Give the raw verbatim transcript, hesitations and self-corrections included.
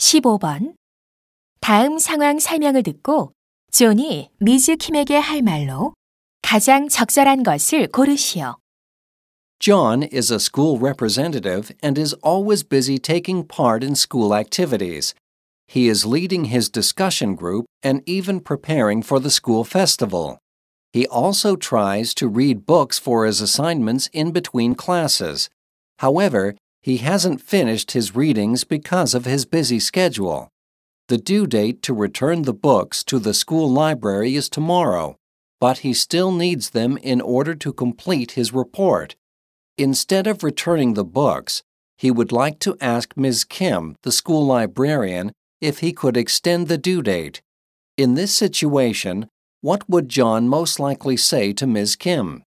십오 번. 다음 상황 설명을 듣고 존이 미즈 킴에게 할 말로 가장 적절한 것을 고르시오. John is a school representative and is always busy taking part in school activities. He is leading his discussion group and even preparing for the school festival. He also tries to read books for his assignments in between classes. However, he hasn't finished his readings because of his busy schedule. The due date to return the books to the school library is tomorrow, but he still needs them in order to complete his report. Instead of returning the books, he would like to ask Miz Kim, the school librarian, if he could extend the due date. In this situation, what would John most likely say to Miz Kim?